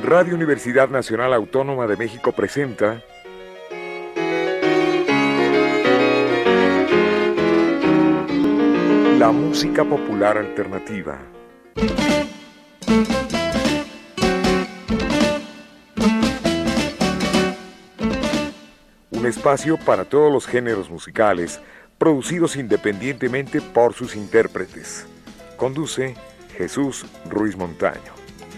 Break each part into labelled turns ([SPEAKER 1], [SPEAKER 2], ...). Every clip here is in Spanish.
[SPEAKER 1] Radio Universidad Nacional Autónoma de México presenta la música popular alternativa. Un espacio para todos los géneros musicales, producidos independientemente por sus intérpretes. Conduce Jesús Ruiz Montaño.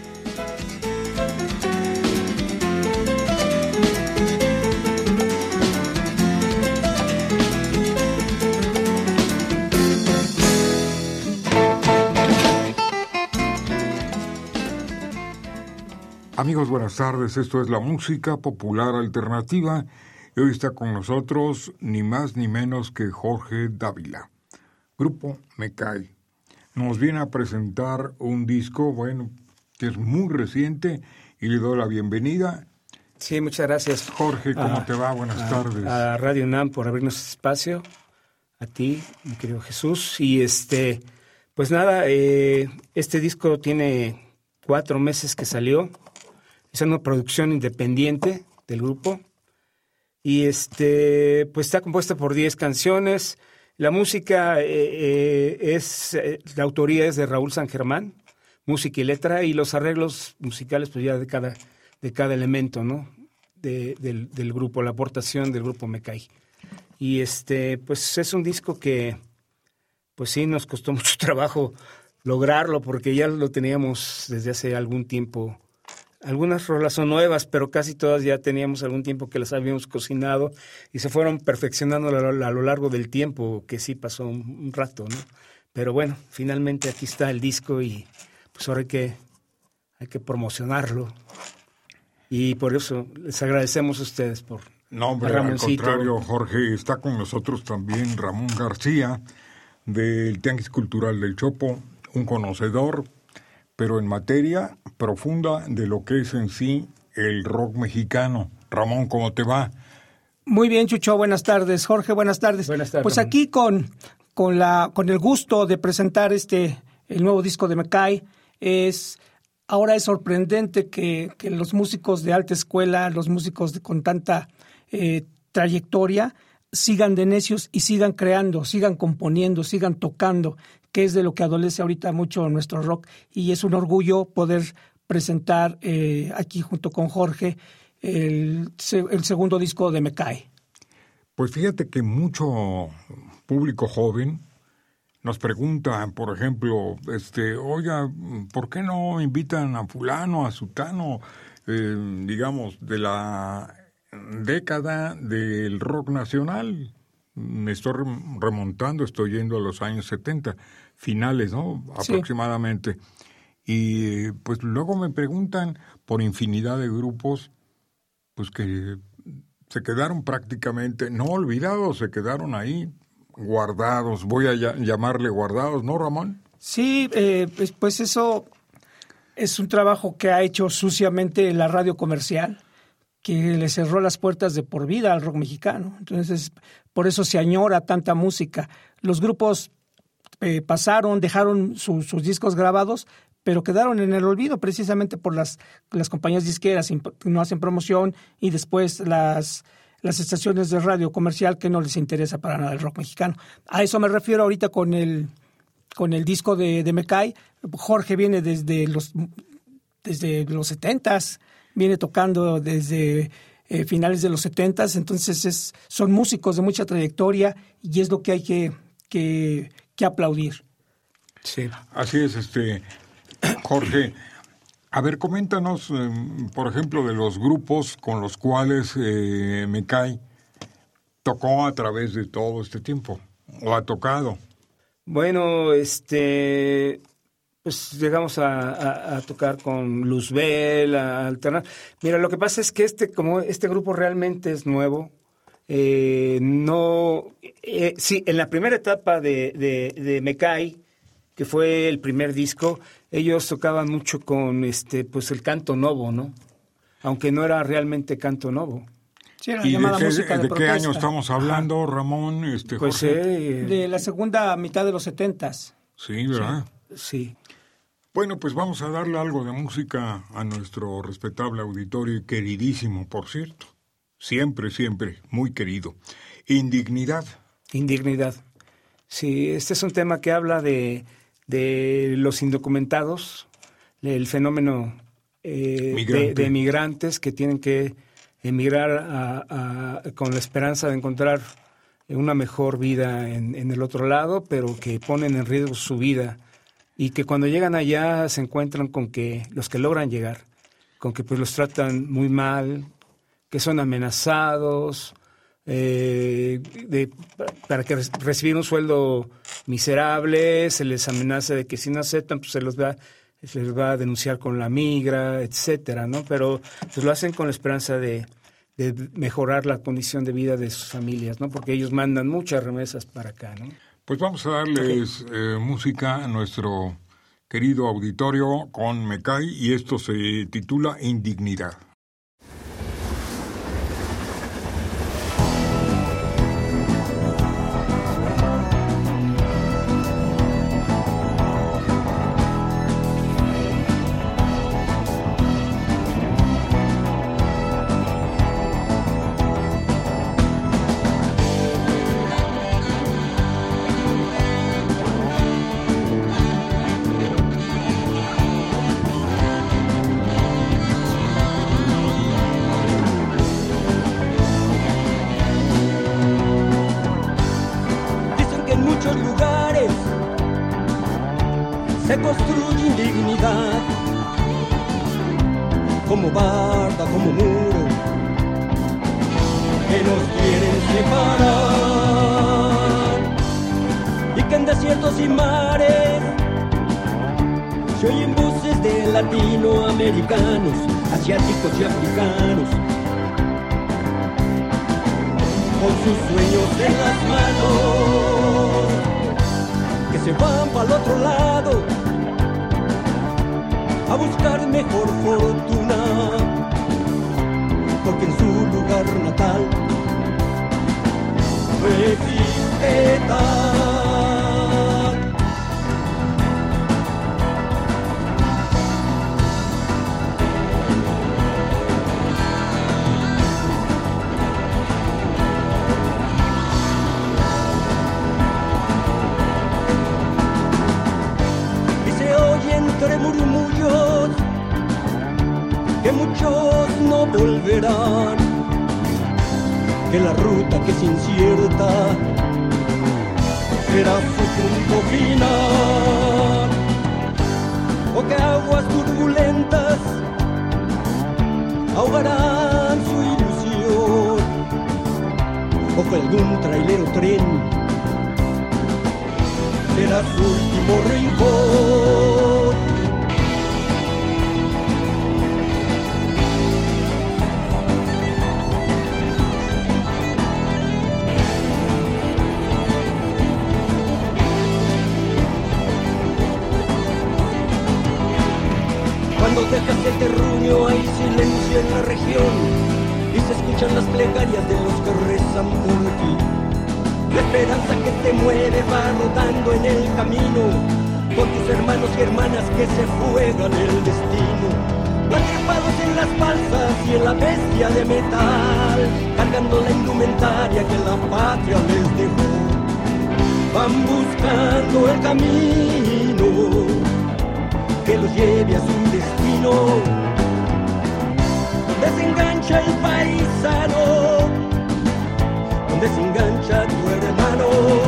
[SPEAKER 2] Amigos, buenas tardes. Esto es la música popular alternativa y hoy está con nosotros ni más ni menos que Jorge Dávila. Grupo Mecay. Nos viene a presentar un disco, que es muy reciente y le doy la bienvenida.
[SPEAKER 3] Sí, muchas gracias.
[SPEAKER 2] Jorge, ¿cómo te va? Buenas tardes.
[SPEAKER 3] A Radio UNAM por abrirnos espacio, a ti, mi querido Jesús. Y pues nada, este disco tiene 4 meses que salió. Es una producción independiente del grupo. Y pues está compuesta por 10 canciones. La música la autoría es de Raúl San Germán, música y letra, y los arreglos musicales pues ya de cada elemento, ¿no? del grupo, la aportación del grupo Mecay. Y pues es un disco que pues sí nos costó mucho trabajo lograrlo porque ya lo teníamos desde hace algún tiempo. Algunas rolas son nuevas, pero casi todas ya teníamos algún tiempo que las habíamos cocinado y se fueron perfeccionando a lo largo del tiempo, que sí pasó un rato, ¿no? Pero bueno, finalmente aquí está el disco y pues ahora hay que promocionarlo. Y por eso les agradecemos a ustedes por...
[SPEAKER 2] No, hombre, al contrario, Jorge, está con nosotros también Ramón García, del Tianguis Cultural del Chopo, un conocedor, pero en materia profunda de lo que es en sí el rock mexicano. Ramón, ¿cómo te va?
[SPEAKER 4] Muy bien, Chucho, buenas tardes. Jorge, buenas tardes.
[SPEAKER 3] Buenas tardes.
[SPEAKER 4] Pues aquí con el gusto de presentar el nuevo disco de Mecay. Ahora es sorprendente que los músicos de alta escuela, los músicos con tanta trayectoria, sigan de necios y sigan creando, sigan componiendo, sigan tocando, que es de lo que adolece ahorita mucho nuestro rock, y es un orgullo poder presentar aquí junto con Jorge el segundo disco de Mecay.
[SPEAKER 2] Pues fíjate que mucho público joven nos pregunta, por ejemplo, oiga, ¿por qué no invitan a fulano, a sutano, digamos, de la década del rock nacional? Me estoy remontando, estoy yendo a los años 70, finales, ¿no?
[SPEAKER 4] Sí.
[SPEAKER 2] Aproximadamente. Y pues luego me preguntan por infinidad de grupos, pues que se quedaron prácticamente, no olvidados, se quedaron ahí guardados, voy a llamarle guardados, ¿no, Ramón?
[SPEAKER 4] Sí, pues eso es un trabajo que ha hecho suciamente la radio comercial, que le cerró las puertas de por vida al rock mexicano. Entonces, por eso se añora tanta música. Los grupos pasaron, dejaron sus discos grabados, pero quedaron en el olvido precisamente por las compañías disqueras que no hacen promoción y después las estaciones de radio comercial que no les interesa para nada el rock mexicano. A eso me refiero ahorita con el disco de Mecay. Jorge viene desde los 70s, viene tocando desde finales de los 70s, entonces son músicos de mucha trayectoria y es lo que hay que aplaudir.
[SPEAKER 3] Sí.
[SPEAKER 2] Así es, Jorge. A ver, coméntanos, por ejemplo, de los grupos con los cuales Mecay tocó a través de todo este tiempo, o ha tocado.
[SPEAKER 3] Bueno, pues llegamos a tocar con Luzbel, a alternar. Mira, lo que pasa es que como este grupo realmente es nuevo, sí, en la primera etapa de Mecay, que fue el primer disco, ellos tocaban mucho con pues el canto novo, ¿no? Aunque no era realmente canto novo.
[SPEAKER 4] Sí, era
[SPEAKER 2] ¿Y
[SPEAKER 4] llamada
[SPEAKER 2] de
[SPEAKER 4] música de
[SPEAKER 2] qué
[SPEAKER 4] protesta.
[SPEAKER 2] año estamos hablando, Ramón?
[SPEAKER 3] Pues
[SPEAKER 2] Jorge?
[SPEAKER 4] De la segunda mitad de los 70s.
[SPEAKER 2] Sí, ¿verdad?
[SPEAKER 3] Sí.
[SPEAKER 2] Bueno, pues vamos a darle algo de música a nuestro respetable auditorio y queridísimo, por cierto. Siempre, siempre, muy querido. Indignidad.
[SPEAKER 3] Indignidad. Sí, este es un tema que habla de los indocumentados, el fenómeno de migrantes que tienen que emigrar con la esperanza de encontrar una mejor vida en el otro lado, pero que ponen en riesgo su vida y que cuando llegan allá se encuentran con que los que logran llegar, con que pues los tratan muy mal, que son amenazados, para que recibir un sueldo miserable, se les amenaza de que si no aceptan, pues se les va a denunciar con la migra, etcétera, ¿no? Pero pues lo hacen con la esperanza de mejorar la condición de vida de sus familias, ¿no? Porque ellos mandan muchas remesas para acá, ¿no?
[SPEAKER 2] Pues vamos a darles música a nuestro querido auditorio con Mecay y esto se titula Indignidad.
[SPEAKER 5] Se construye indignidad, como barda, como muro, que nos quieren separar, y que en desiertos y mares se oyen voces de latinoamericanos, asiáticos y africanos, con sus sueños en las manos, que se van para el otro lado a buscar mejor fortuna, porque en su lugar natal no existe tal. Y se oye entre murmullos que muchos no volverán, que la ruta que es incierta será su punto final, o que aguas turbulentas ahogarán su ilusión, o que algún trailero tren será su último rincón. Cuando dejas el terruño hay silencio en la región y se escuchan las plegarias de los que rezan por ti. La esperanza que te mueve va rodando en el camino con tus hermanos y hermanas que se juegan el destino. Van trepados en las balsas y en la bestia de metal, cargando la indumentaria que la patria les dejó. Van buscando el camino que los lleve a su destino. Donde se engancha el paisano, donde se engancha tu hermano,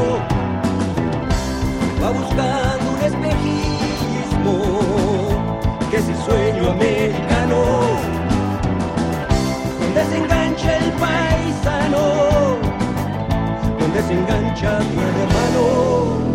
[SPEAKER 5] va buscando un espejismo que es el sueño americano. Donde se engancha el paisano, donde se engancha tu hermano.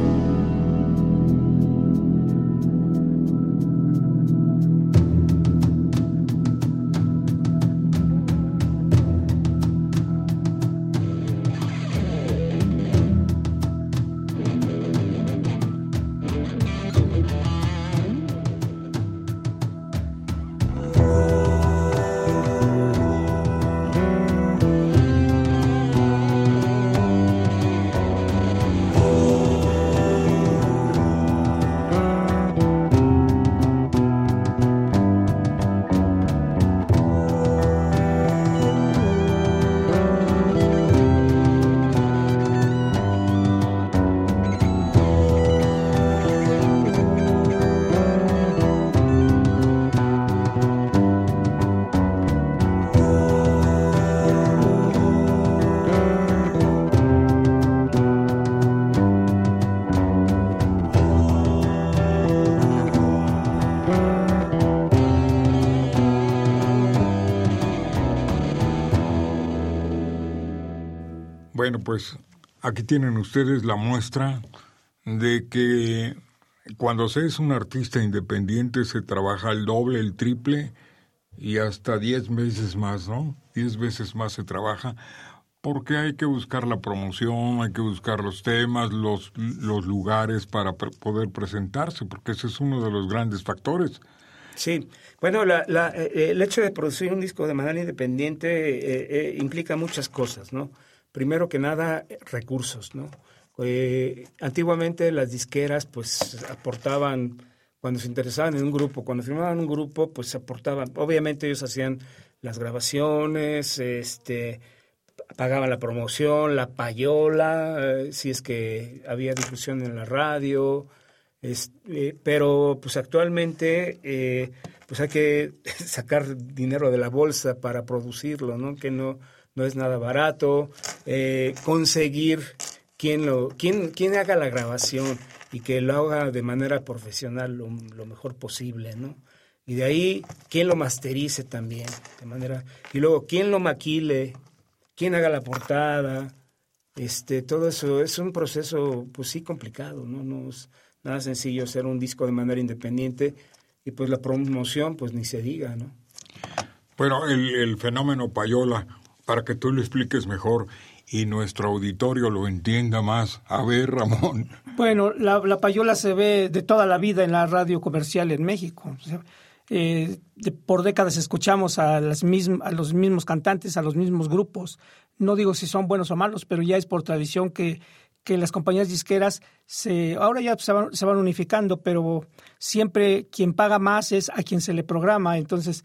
[SPEAKER 2] Bueno, pues aquí tienen ustedes la muestra de que cuando se es un artista independiente se trabaja el doble, el triple y hasta 10 veces más, ¿no? 10 veces más se trabaja porque hay que buscar la promoción, hay que buscar los temas, los lugares para poder presentarse, porque ese es uno de los grandes factores.
[SPEAKER 3] Sí, bueno, el hecho de producir un disco de manera independiente implica muchas cosas, ¿no? Primero que nada, recursos, ¿no? Antiguamente las disqueras pues aportaban, cuando se interesaban en un grupo, cuando firmaban un grupo, pues aportaban, obviamente ellos hacían las grabaciones, pagaban la promoción, la payola, si es que había difusión en la radio, pero pues actualmente pues hay que sacar dinero de la bolsa para producirlo, ¿no? Que no es nada barato, conseguir quien haga la grabación y que lo haga de manera profesional lo mejor posible, ¿no? Y de ahí quien lo masterice también, y luego quien lo maquile, quien haga la portada, todo eso es un proceso pues sí complicado, no es nada sencillo hacer un disco de manera independiente y pues la promoción pues ni se diga, ¿no?
[SPEAKER 2] Bueno, el fenómeno payola, para que tú lo expliques mejor y nuestro auditorio lo entienda más. A ver, Ramón.
[SPEAKER 4] Bueno, la payola se ve de toda la vida en la radio comercial en México. O sea, por décadas escuchamos a los mismos cantantes, a los mismos grupos. No digo si son buenos o malos, pero ya es por tradición que las compañías disqueras ahora ya se van unificando, pero siempre quien paga más es a quien se le programa. Entonces,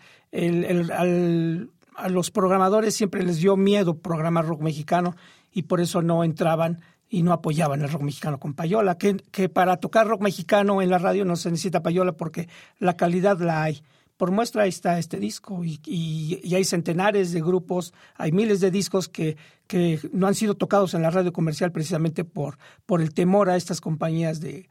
[SPEAKER 4] a los programadores siempre les dio miedo programar rock mexicano y por eso no entraban y no apoyaban el rock mexicano con payola, que para tocar rock mexicano en la radio no se necesita payola porque la calidad la hay. Por muestra ahí está este disco y hay centenares de grupos, hay miles de discos que no han sido tocados en la radio comercial precisamente por el temor a estas compañías de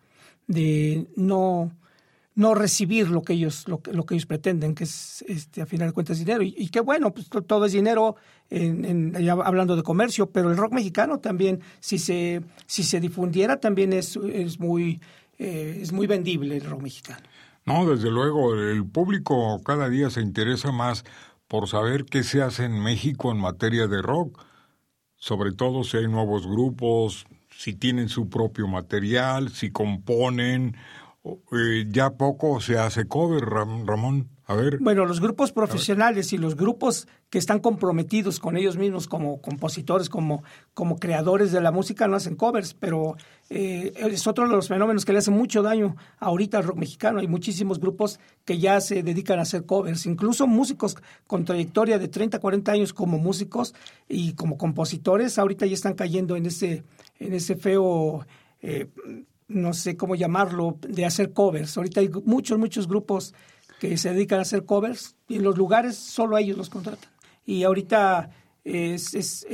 [SPEAKER 4] no recibir lo que ellos pretenden, que es a final de cuentas dinero. Y qué bueno, pues todo es dinero ya hablando de comercio, pero el rock mexicano también, si se difundiera, también es muy vendible el rock mexicano.
[SPEAKER 2] No, desde luego, el público cada día se interesa más por saber qué se hace en México en materia de rock, sobre todo si hay nuevos grupos, si tienen su propio material, si componen. Ya poco se hace cover, Ramón. A ver.
[SPEAKER 4] Bueno, los grupos profesionales y los grupos que están comprometidos con ellos mismos como compositores, como creadores de la música, no hacen covers, pero es otro de los fenómenos que le hace mucho daño ahorita al rock mexicano. Hay muchísimos grupos que ya se dedican a hacer covers, incluso músicos con trayectoria de 30, 40 años como músicos y como compositores, ahorita ya están cayendo en ese feo... no sé cómo llamarlo, de hacer covers. Ahorita hay muchos grupos que se dedican a hacer covers y en los lugares solo a ellos los contratan. Y ahorita es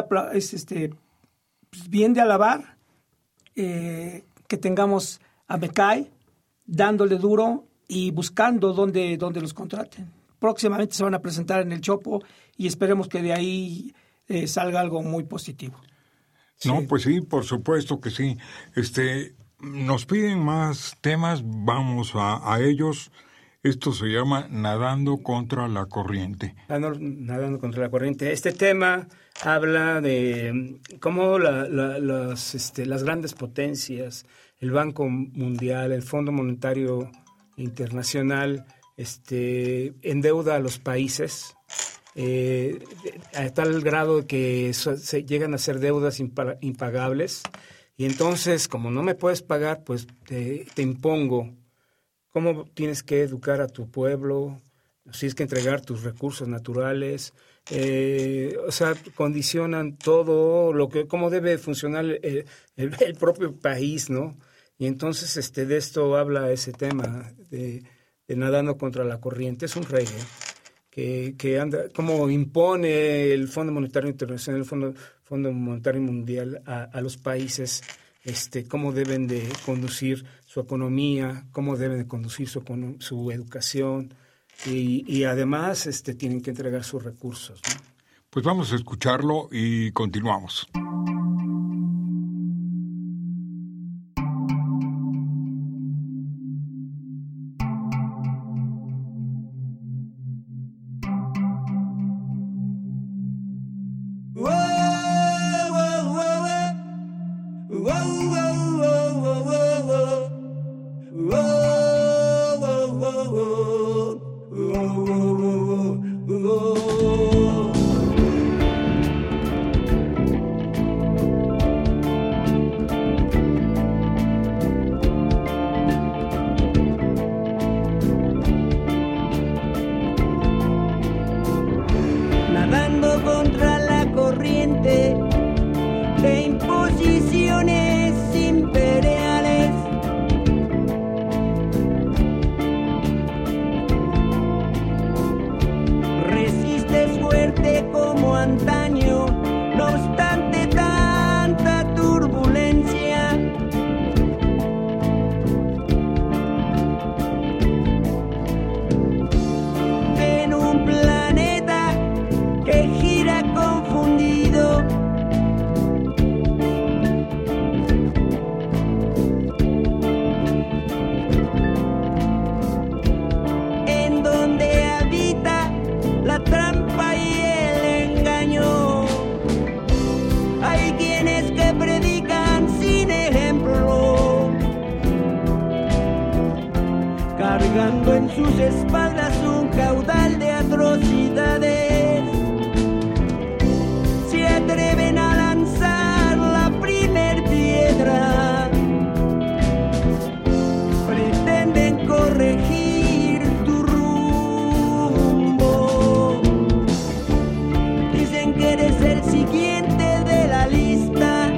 [SPEAKER 4] bien de alabar que tengamos a Mecay dándole duro y buscando dónde los contraten. Próximamente se van a presentar en el Chopo y esperemos que de ahí salga algo muy positivo.
[SPEAKER 2] No, pues sí, por supuesto que sí. Nos piden más temas, vamos a ellos. Esto se llama Nadando contra la corriente.
[SPEAKER 3] Nadando contra la corriente. Este tema habla de cómo las grandes potencias, el Banco Mundial, el Fondo Monetario Internacional, endeuda a los países a tal grado que se llegan a ser deudas impagables. Y entonces, como no me puedes pagar, pues te impongo cómo tienes que educar a tu pueblo, tienes que entregar tus recursos naturales, condicionan todo cómo debe funcionar el propio país, ¿no? Y entonces de esto habla ese tema de Nadando contra la corriente. Es un reggae que anda, como impone el Fondo Monetario Internacional, el Fondo Monetario Mundial a los países, cómo deben de conducir su economía, cómo deben de conducir su educación y además tienen que entregar sus recursos, ¿no?
[SPEAKER 2] Pues vamos a escucharlo y continuamos.
[SPEAKER 5] cargando en sus espaldas un caudal de atrocidades. Se atreven a lanzar la primer piedra, pretenden corregir tu rumbo. Dicen que eres el siguiente de la lista,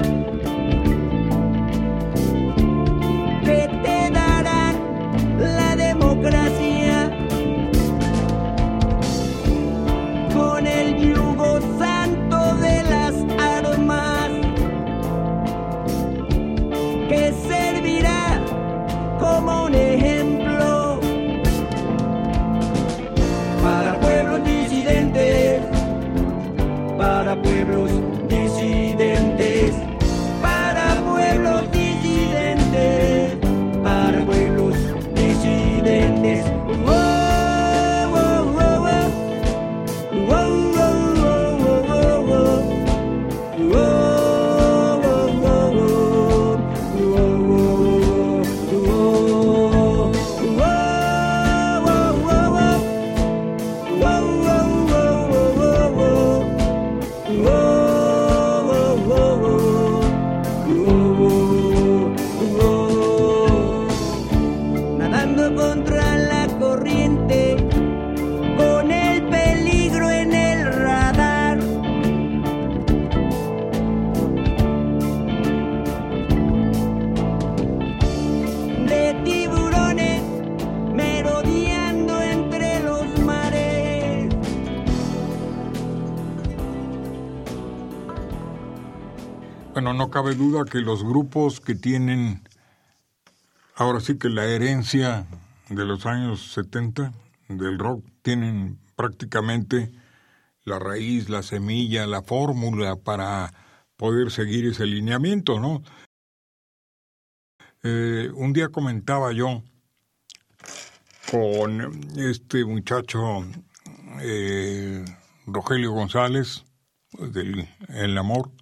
[SPEAKER 5] que te darán la democracia con el yugo santo de las armas, que servirá como un ejemplo para pueblos disidentes, para pueblos disidentes, para pueblos disidentes, para pueblos disidentes. Nadando contra la corriente, con el peligro en el radar. De tiburones merodeando entre los mares.
[SPEAKER 2] Bueno, no cabe duda que los grupos que tienen, ahora sí que la herencia de los años 70 del rock, tienen prácticamente la raíz, la semilla, la fórmula para poder seguir ese lineamiento, ¿no? Un día comentaba yo con este muchacho Rogelio González, del El Amor,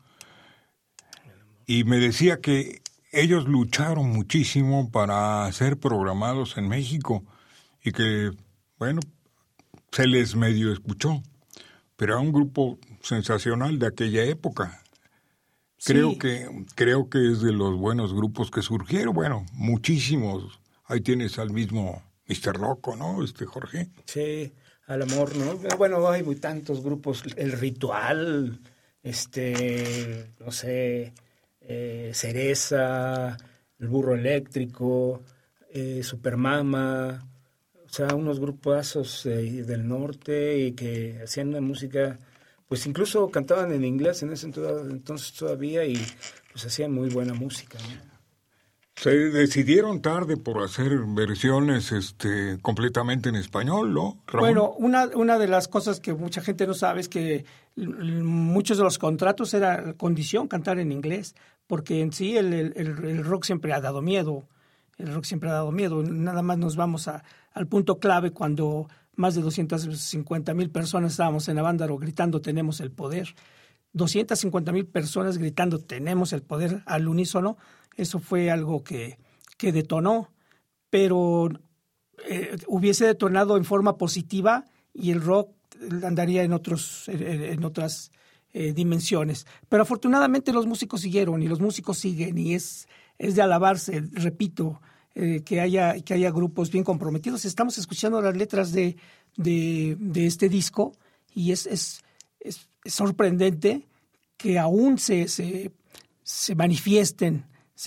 [SPEAKER 2] y me decía que ellos lucharon muchísimo para ser programados en México y que, bueno, se les medio escuchó, pero era un grupo sensacional de aquella época. Creo
[SPEAKER 3] Sí.
[SPEAKER 2] creo que es de los buenos grupos que surgieron, bueno, muchísimos. Ahí tienes al mismo Mr. Loco, ¿no, Jorge?
[SPEAKER 3] Sí, Al Amor, ¿no? Bueno, hay muy tantos grupos, El Ritual, no sé, Cereza, El Burro Eléctrico, Supermama, o sea, unos grupazos del norte y que hacían una música, pues incluso cantaban en inglés en ese entonces todavía y pues hacían muy buena música, ¿no?
[SPEAKER 2] Se decidieron tarde por hacer versiones completamente en español, ¿no, Raúl?
[SPEAKER 4] Bueno, una de las cosas que mucha gente no sabe es que muchos de los contratos era condición cantar en inglés, porque en sí el rock siempre ha dado miedo. El rock siempre ha dado miedo. Nada más nos vamos al punto clave cuando más de 250,000 personas estábamos en Avándaro gritando "tenemos el poder". 250,000 personas gritando "tenemos el poder" al unísono. Eso fue algo que detonó, pero hubiese detonado en forma positiva y el rock andaría en otras dimensiones. Pero afortunadamente los músicos siguieron y los músicos siguen, y es de alabarse, repito, que haya grupos bien comprometidos. Estamos escuchando las letras de este disco y es sorprendente que aún se manifiesten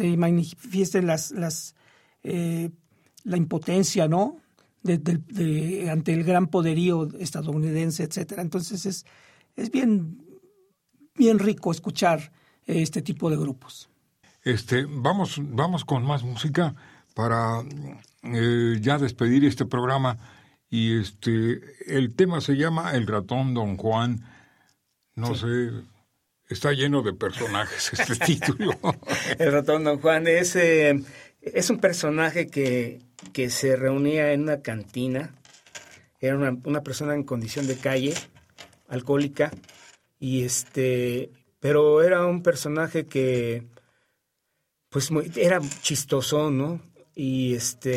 [SPEAKER 4] la impotencia, ¿no? Ante el gran poderío estadounidense, etcétera. Entonces es bien rico escuchar este tipo de grupos.
[SPEAKER 2] Vamos con más música para ya despedir este programa, y el tema se llama El ratón Don Juan. No sé, está lleno de personajes este título.
[SPEAKER 3] El ratón Don Juan es un personaje que se reunía en una cantina. Era una persona en condición de calle, alcohólica, y pero era un personaje que pues era chistoso, ¿no? Y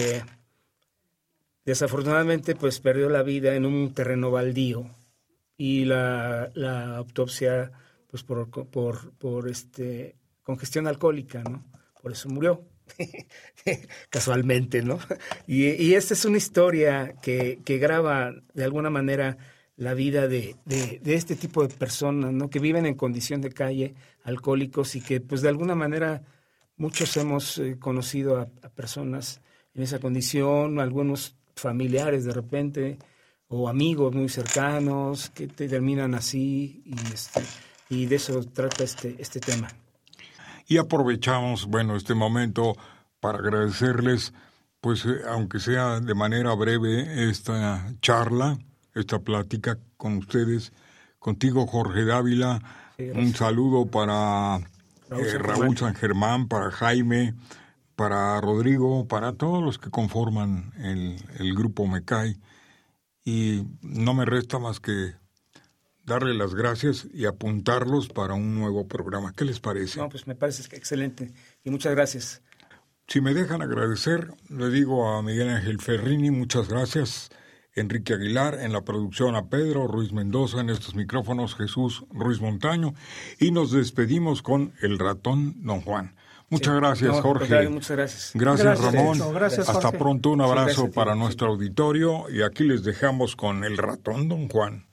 [SPEAKER 3] desafortunadamente pues perdió la vida en un terreno baldío, y la autopsia pues por congestión alcohólica, ¿no? Por eso murió. Casualmente, ¿no? Y esta es una historia que graba de alguna manera la vida de este tipo de personas, ¿no? Que viven en condición de calle, alcohólicos, y que pues de alguna manera muchos hemos conocido a personas en esa condición, algunos familiares de repente, o amigos muy cercanos que te terminan así, y de eso trata este tema.
[SPEAKER 2] Y aprovechamos, este momento para agradecerles, pues aunque sea de manera breve, esta charla, esta plática con ustedes, contigo, Jorge Dávila. Sí, un saludo para Raúl San Germán, para Jaime, para Rodrigo, para todos los que conforman el grupo Mecay. Y no me resta más que darle las gracias y apuntarlos para un nuevo programa. ¿Qué les parece?
[SPEAKER 3] No, pues me parece excelente, y muchas gracias.
[SPEAKER 2] Si me dejan agradecer, le digo a Miguel Ángel Ferrini, muchas gracias. Enrique Aguilar, en la producción a Pedro Ruiz Mendoza, en estos micrófonos Jesús Ruiz Montaño, y nos despedimos con El ratón Don Juan. Muchas gracias, Jorge.
[SPEAKER 3] Muchas gracias.
[SPEAKER 2] Gracias, Ramón.
[SPEAKER 4] Gracias,
[SPEAKER 2] hasta
[SPEAKER 4] Jorge.
[SPEAKER 2] Pronto, un abrazo para nuestro auditorio, y aquí les dejamos con El ratón Don Juan.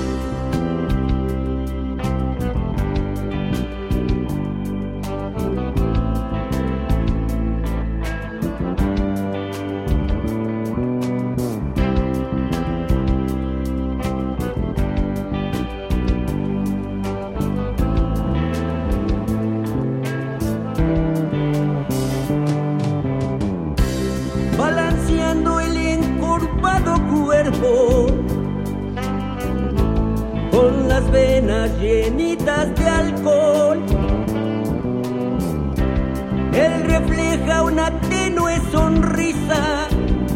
[SPEAKER 5] Balanceando el encorvado cuerpo, con las venas llenitas de alcohol, él refleja una tenue sonrisa.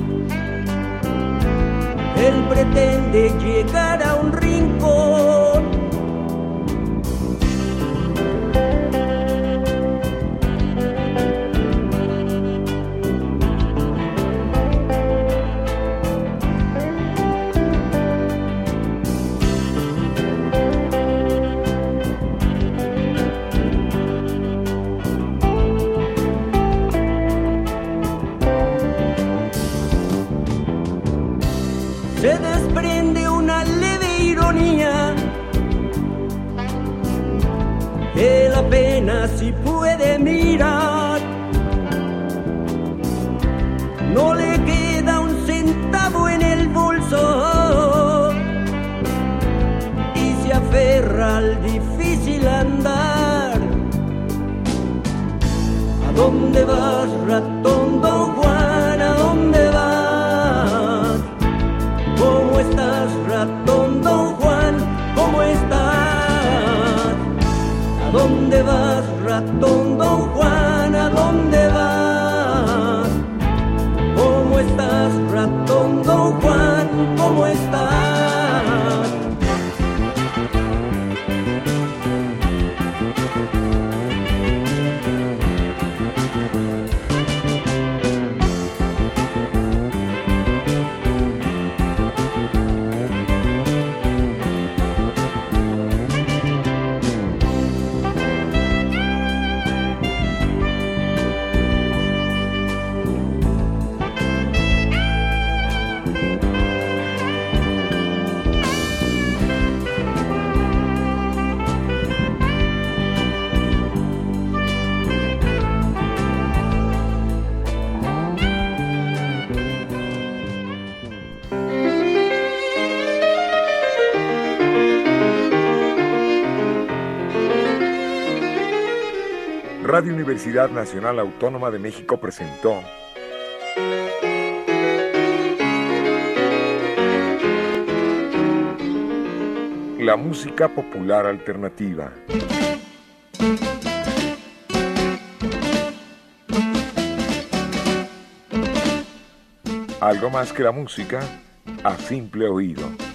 [SPEAKER 5] Él pretende llegar a un rincón. Se desprende una leve ironía. Él apenas si puede mirar. No le queda un centavo en el bolso y se aferra al difícil andar. A dónde vas, ratón Don Juan? ¿A dónde vas? ¿Cómo estás, ratón Don Juan? ¿Cómo estás? ¿A dónde vas, ratón Don Juan? ¿A dónde vas? ¿Cómo estás, ratón Don Juan? ¿Cómo estás?
[SPEAKER 1] Radio Universidad Nacional Autónoma de México presentó la música popular alternativa. Algo más que la música a simple oído.